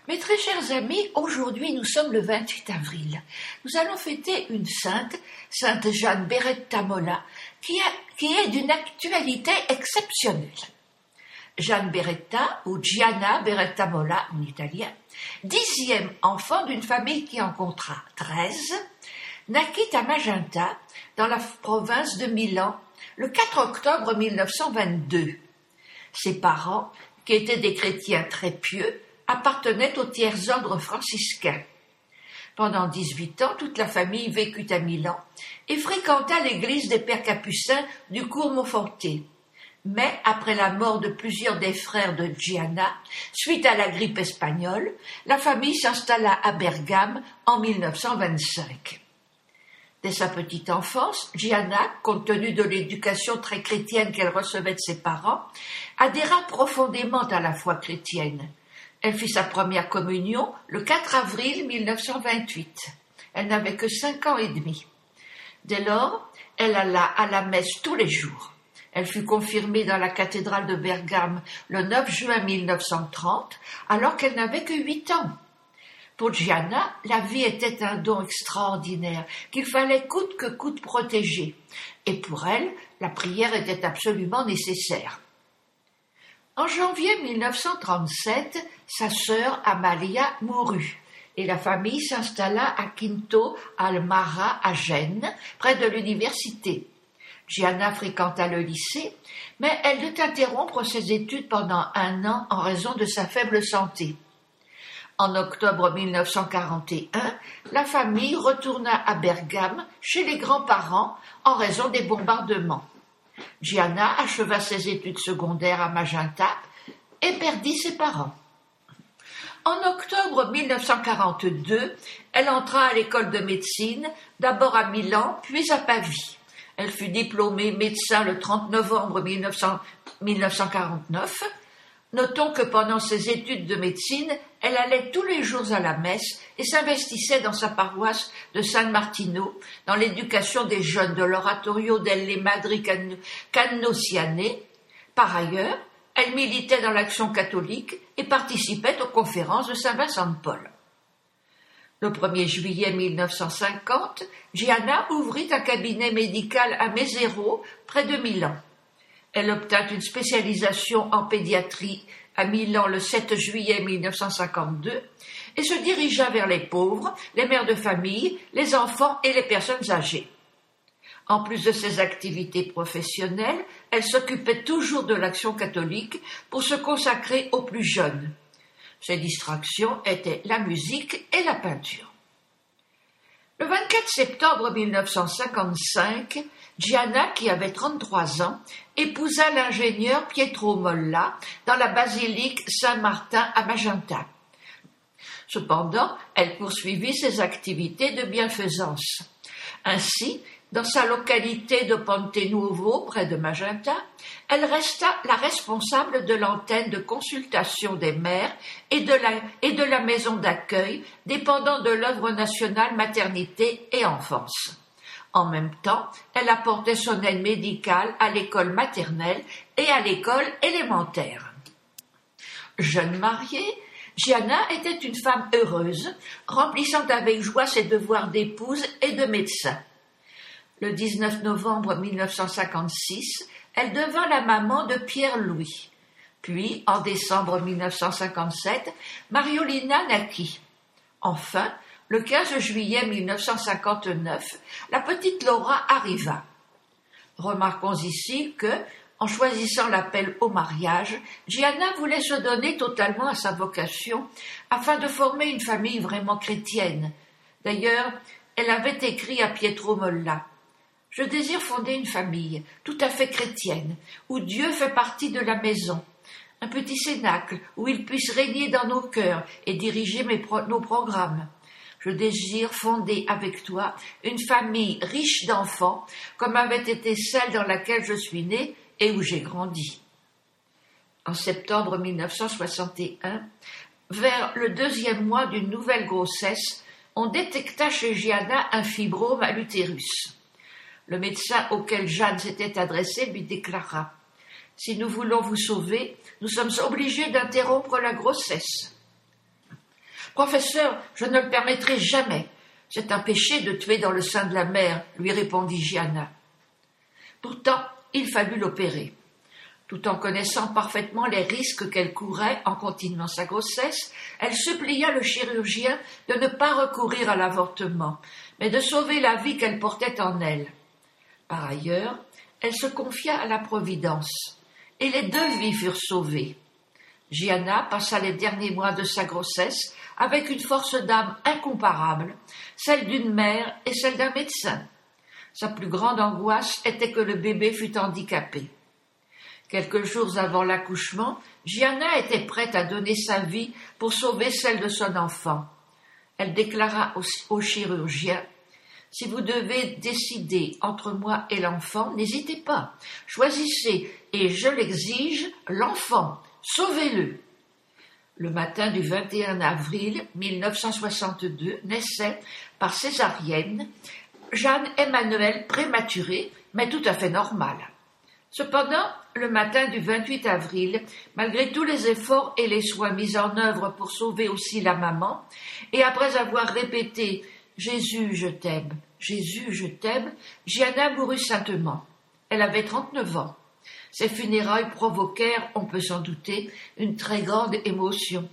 Mes très chers amis, aujourd'hui nous sommes le 28 avril. Nous allons fêter une sainte, Sainte Jeanne Beretta Molla, qui est d'une actualité exceptionnelle. Jeanne Beretta, ou Gianna Beretta Molla en italien, 10e enfant d'une famille qui en comptera 13, naquit à Magenta, dans la province de Milan, le 4 octobre 1922. Ses parents, qui étaient des chrétiens très pieux, appartenaient au tiers-ordre franciscain. Pendant 18 ans, toute la famille vécut à Milan et fréquenta l'église des Pères Capucins du cours Monforté. Mais après la mort de plusieurs des frères de Gianna, suite à la grippe espagnole, la famille s'installa à Bergame en 1925. Dès sa petite enfance, Gianna, compte tenu de l'éducation très chrétienne qu'elle recevait de ses parents, adhéra profondément à la foi chrétienne. Elle fit sa première communion le 4 avril 1928. Elle n'avait que 5 ans et demi. Dès lors, elle alla à la messe tous les jours. Elle fut confirmée dans la cathédrale de Bergame le 9 juin 1930, alors qu'elle n'avait que 8 ans. Pour Gianna, la vie était un don extraordinaire qu'il fallait coûte que coûte protéger. Et pour elle, la prière était absolument nécessaire. En janvier 1937, sa sœur Amalia mourut et la famille s'installa à Quinto al Mara à Gênes, près de l'université. Gianna fréquenta le lycée, mais elle dut interrompre ses études pendant 1 an en raison de sa faible santé. En octobre 1941, la famille retourna à Bergame chez les grands-parents en raison des bombardements. Gianna acheva ses études secondaires à Magenta et perdit ses parents. En octobre 1942, elle entra à l'école de médecine, d'abord à Milan, puis à Pavie. Elle fut diplômée médecin le 30 novembre 1949. Notons que pendant ses études de médecine, elle allait tous les jours à la messe et s'investissait dans sa paroisse de San Martino, dans l'éducation des jeunes de l'oratorio delle Madri Cannosiane. Par ailleurs, elle militait dans l'action catholique et participait aux conférences de Saint-Vincent de Paul. Le 1er juillet 1950, Gianna ouvrit un cabinet médical à Mesero, près de Milan. Elle obtint une spécialisation en pédiatrie à Milan le 7 juillet 1952 et se dirigea vers les pauvres, les mères de famille, les enfants et les personnes âgées. En plus de ses activités professionnelles, elle s'occupait toujours de l'action catholique pour se consacrer aux plus jeunes. Ses distractions étaient la musique et la peinture. Le 24 septembre 1955, Gianna, qui avait 33 ans, épousa l'ingénieur Pietro Molla dans la basilique Saint-Martin à Magenta. Cependant, elle poursuivit ses activités de bienfaisance. Ainsi, dans sa localité de Ponte Nuovo, près de Magenta, elle resta la responsable de l'antenne de consultation des mères et de la maison d'accueil dépendant de l'œuvre nationale maternité et enfance. En même temps, elle apportait son aide médicale à l'école maternelle et à l'école élémentaire. Jeune mariée, Gianna était une femme heureuse, remplissant avec joie ses devoirs d'épouse et de médecin. Le 19 novembre 1956, elle devint la maman de Pierre-Louis. Puis, en décembre 1957, Mariolina naquit. Enfin, le 15 juillet 1959, la petite Laura arriva. Remarquons ici que, en choisissant l'appel au mariage, Gianna voulait se donner totalement à sa vocation afin de former une famille vraiment chrétienne. D'ailleurs, elle avait écrit à Pietro Molla: « Je désire fonder une famille tout à fait chrétienne, où Dieu fait partie de la maison, un petit cénacle où il puisse régner dans nos cœurs et diriger nos programmes. Je désire fonder avec toi une famille riche d'enfants, comme avait été celle dans laquelle je suis née et où j'ai grandi. » En septembre 1961, vers le 2e mois d'une nouvelle grossesse, on détecta chez Gianna un fibrome à l'utérus. Le médecin auquel Jeanne s'était adressée lui déclara: « Si nous voulons vous sauver, nous sommes obligés d'interrompre la grossesse. » Professeur, je ne le permettrai jamais. C'est un péché de tuer dans le sein de la mère, lui répondit Gianna. Pourtant, il fallut l'opérer. Tout en connaissant parfaitement les risques qu'elle courait en continuant sa grossesse, elle supplia le chirurgien de ne pas recourir à l'avortement, mais de sauver la vie qu'elle portait en elle. Par ailleurs, elle se confia à la Providence, et les 2 vies furent sauvées. Gianna passa les derniers mois de sa grossesse avec une force d'âme incomparable, celle d'une mère et celle d'un médecin. Sa plus grande angoisse était que le bébé fût handicapé. Quelques jours avant l'accouchement, Gianna était prête à donner sa vie pour sauver celle de son enfant. Elle déclara au chirurgien « Si vous devez décider entre moi et l'enfant, n'hésitez pas. Choisissez, et je l'exige, l'enfant. Sauvez-le !» Le matin du 21 avril 1962 naissait, par césarienne, Jeanne Emmanuelle prématurée, mais tout à fait normale. Cependant, le matin du 28 avril, malgré tous les efforts et les soins mis en œuvre pour sauver aussi la maman, et après avoir répété « Jésus, je t'aime, Jésus, je t'aime », Gianna mourut saintement. Elle avait 39 ans. Ses funérailles provoquèrent, on peut s'en douter, une très grande émotion.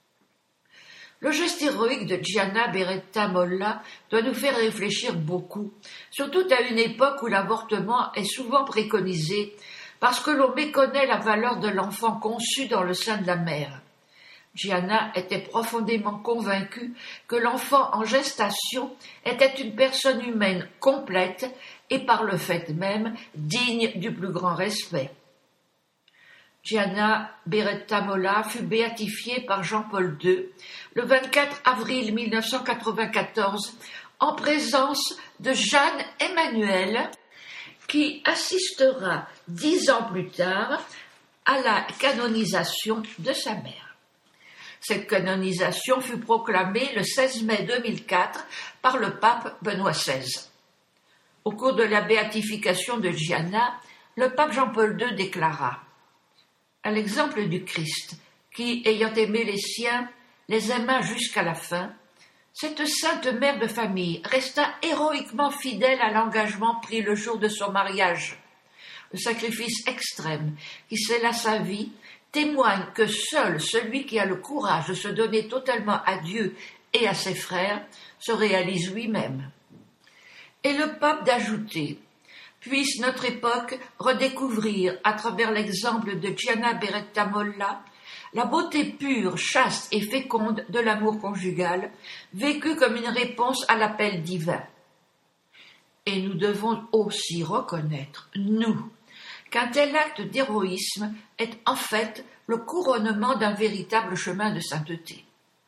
Le geste héroïque de Gianna Beretta Molla doit nous faire réfléchir beaucoup, surtout à une époque où l'avortement est souvent préconisé, parce que l'on méconnaît la valeur de l'enfant conçu dans le sein de la mère. Gianna était profondément convaincue que l'enfant en gestation était une personne humaine complète et par le fait même digne du plus grand respect. Gianna Beretta Molla fut béatifiée par Jean-Paul II le 24 avril 1994 en présence de Jeanne Emmanuelle qui assistera 10 ans plus tard à la canonisation de sa mère. Cette canonisation fut proclamée le 16 mai 2004 par le pape Benoît XVI. Au cours de la béatification de Gianna, le pape Jean-Paul II déclara « À l'exemple du Christ, qui, ayant aimé les siens, les aima jusqu'à la fin, cette sainte mère de famille resta héroïquement fidèle à l'engagement pris le jour de son mariage. Le sacrifice extrême qui scella sa vie témoigne que seul celui qui a le courage de se donner totalement à Dieu et à ses frères se réalise lui-même. » Et le pape d'ajouter « Puisse notre époque redécouvrir, à travers l'exemple de Gianna Beretta Molla, la beauté pure, chaste et féconde de l'amour conjugal, vécue comme une réponse à l'appel divin. » Et nous devons aussi reconnaître, nous, qu'un tel acte d'héroïsme est en fait le couronnement d'un véritable chemin de sainteté.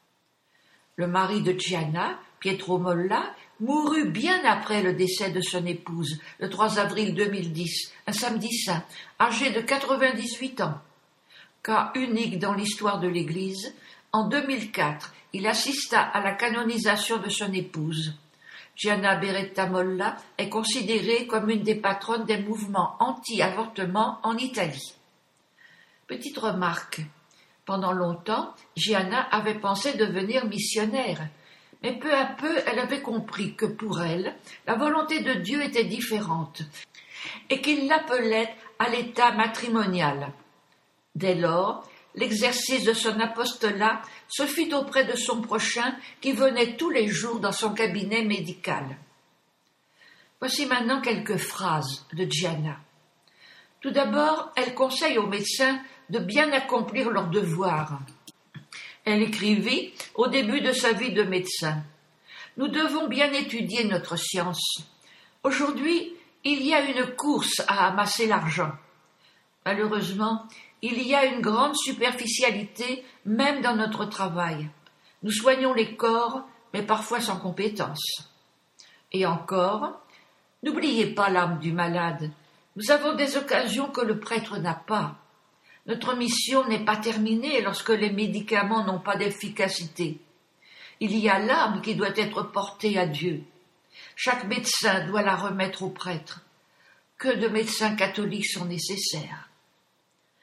Le mari de Gianna, Pietro Molla, mourut bien après le décès de son épouse, le 3 avril 2010, un samedi saint, âgé de 98 ans. Cas unique dans l'histoire de l'Église, en 2004, il assista à la canonisation de son épouse. Gianna Beretta Molla est considérée comme une des patronnes des mouvements anti-avortement en Italie. Petite remarque, pendant longtemps, Gianna avait pensé devenir missionnaire, mais peu à peu elle avait compris que pour elle, la volonté de Dieu était différente et qu'il l'appelait à l'état matrimonial. Dès lors, l'exercice de son apostolat se fit auprès de son prochain qui venait tous les jours dans son cabinet médical. Voici maintenant quelques phrases de Gianna. Tout d'abord, elle conseille aux médecins de bien accomplir leurs devoirs. Elle écrivit au début de sa vie de médecin. Nous devons bien étudier notre science. Aujourd'hui, il y a une course à amasser l'argent. Malheureusement, il y a une grande superficialité même dans notre travail. Nous soignons les corps, mais parfois sans compétence. Et encore, n'oubliez pas l'âme du malade. Nous avons des occasions que le prêtre n'a pas. Notre mission n'est pas terminée lorsque les médicaments n'ont pas d'efficacité. Il y a l'âme qui doit être portée à Dieu. Chaque médecin doit la remettre au prêtre. Que de médecins catholiques sont nécessaires.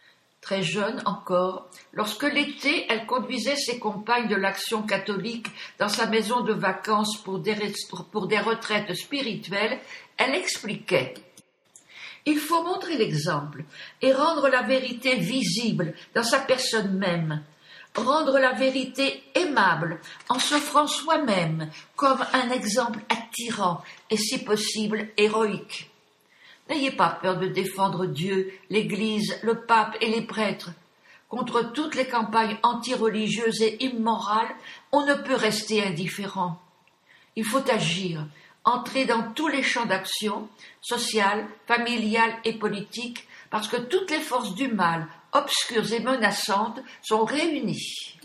très jeune encore, lorsque l'été, elle conduisait ses compagnes de l'Action catholique dans sa maison de vacances pour des retraites spirituelles, elle expliquait: il faut montrer l'exemple et rendre la vérité visible dans sa personne même, rendre la vérité aimable en s'offrant soi-même comme un exemple attirant et si possible héroïque. N'ayez pas peur de défendre Dieu, l'Église, le pape et les prêtres. Contre toutes les campagnes anti-religieuses et immorales, on ne peut rester indifférent. Il faut agir, entrer dans tous les champs d'action, sociales, familiales et politiques, parce que toutes les forces du mal, obscures et menaçantes, sont réunies.